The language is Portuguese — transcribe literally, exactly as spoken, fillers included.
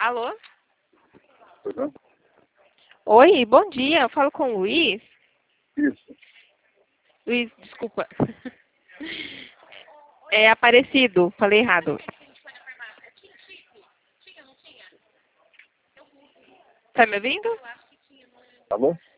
Alô? Tudo? Oi, bom dia. Eu falo com o Luiz. Isso. Luiz, desculpa. É Aparecido, falei errado. Tá me ouvindo? Tá bom?